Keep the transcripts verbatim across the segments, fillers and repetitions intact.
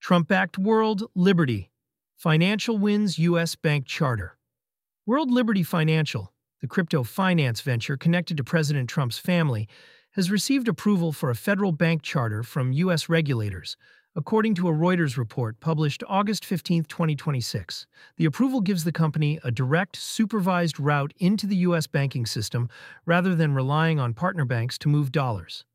Trump-backed World Liberty Financial wins U S bank charter. World Liberty Financial, the crypto finance venture connected to President Trump's family, has received approval for a federal bank charter from U S regulators, according to a Reuters report published August fifteenth, twenty twenty-six. The approval gives the company a direct, supervised route into the U S banking system rather than relying on partner banks to move dollars.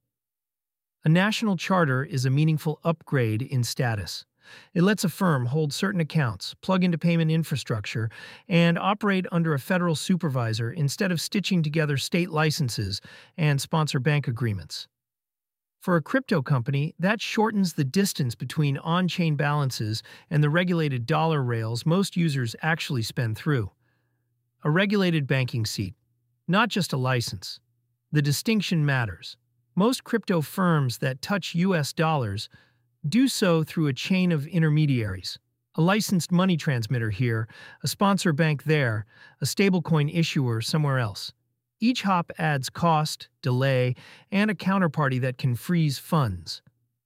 A national charter is a meaningful upgrade in status. It lets a firm hold certain accounts, plug into payment infrastructure, and operate under a federal supervisor instead of stitching together state licenses and sponsor bank agreements. For a crypto company, that shortens the distance between on-chain balances and the regulated dollar rails most users actually spend through. A regulated banking seat, not just a license. The distinction matters. Most crypto firms that touch U S dollars do so through a chain of intermediaries. A licensed money transmitter here, a sponsor bank there, a stablecoin issuer somewhere else. Each hop adds cost, delay, and a counterparty that can freeze funds.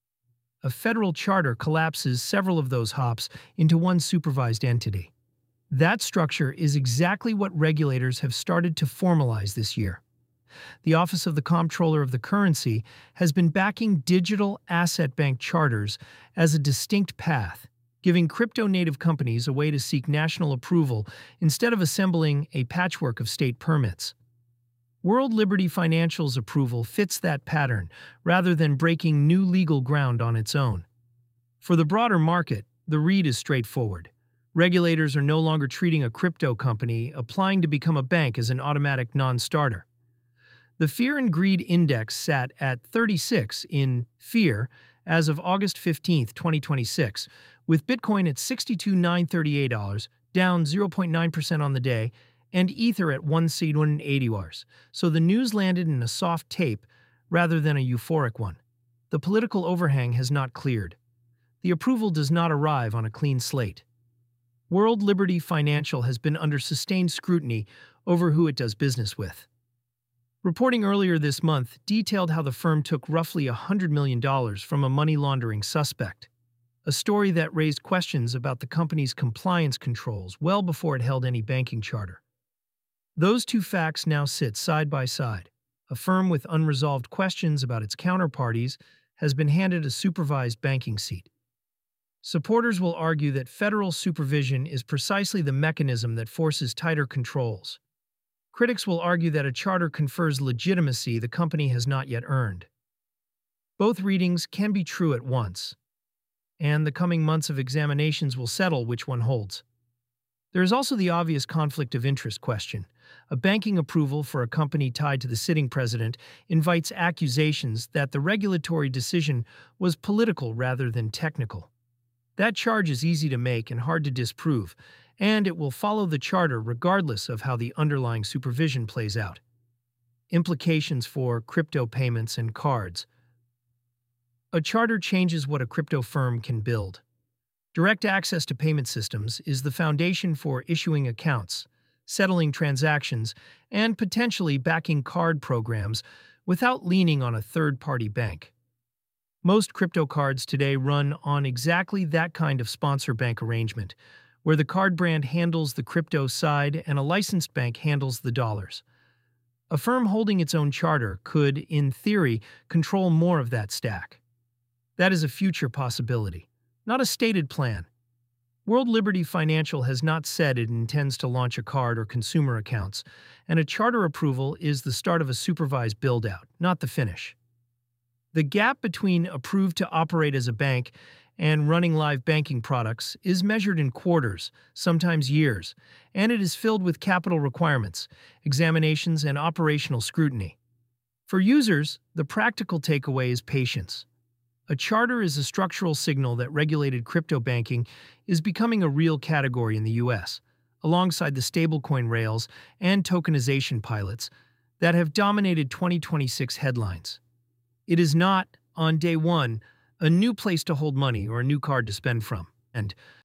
A federal charter collapses several of those hops into one supervised entity. That structure is exactly what regulators have started to formalize this year. The Office of the Comptroller of the Currency has been backing digital asset bank charters as a distinct path, giving crypto-native companies a way to seek national approval instead of assembling a patchwork of state permits. World Liberty Financial's approval fits that pattern rather than breaking new legal ground on its own. For the broader market, the read is straightforward. Regulators are no longer treating a crypto company applying to become a bank as an automatic non-starter. The Fear and Greed Index sat at thirty-six in fear as of August fifteenth, twenty twenty-six, with Bitcoin at sixty-two thousand nine hundred thirty-eight dollars, down zero point nine percent on the day, and Ether at one thousand one hundred eighty dollars, so the news landed in a soft tape rather than a euphoric one. The political overhang has not cleared. The approval does not arrive on a clean slate. World Liberty Financial has been under sustained scrutiny over who it does business with. Reporting earlier this month detailed how the firm took roughly one hundred million dollars from a money laundering suspect, a story that raised questions about the company's compliance controls well before it held any banking charter. Those two facts now sit side by side. A firm with unresolved questions about its counterparties has been handed a supervised banking seat. Supporters will argue that federal supervision is precisely the mechanism that forces tighter controls. Critics will argue that a charter confers legitimacy the company has not yet earned. Both readings can be true at once, and the coming months of examinations will settle which one holds. There is also the obvious conflict of interest question. A banking approval for a company tied to the sitting president invites accusations that the regulatory decision was political rather than technical. That charge is easy to make and hard to disprove, and it will follow the charter regardless of how the underlying supervision plays out. Implications for crypto payments and cards. A charter changes what a crypto firm can build. Direct access to payment systems is the foundation for issuing accounts, settling transactions, and potentially backing card programs without leaning on a third-party bank. Most crypto cards today run on exactly that kind of sponsor bank arrangement, where the card brand handles the crypto side and a licensed bank handles the dollars. A firm holding its own charter could, in theory, control more of that stack. That is a future possibility, not a stated plan. World Liberty Financial has not said it intends to launch a card or consumer accounts, and a charter approval is the start of a supervised build-out, not the finish. The gap between approved to operate as a bank and running live banking products is measured in quarters, sometimes years, and it is filled with capital requirements, examinations, and operational scrutiny. For users, the practical takeaway is patience. A charter is a structural signal that regulated crypto banking is becoming a real category in the U S, alongside the stablecoin rails and tokenization pilots that have dominated twenty twenty-six headlines. It is not, on day one, a new place to hold money or a new card to spend from, and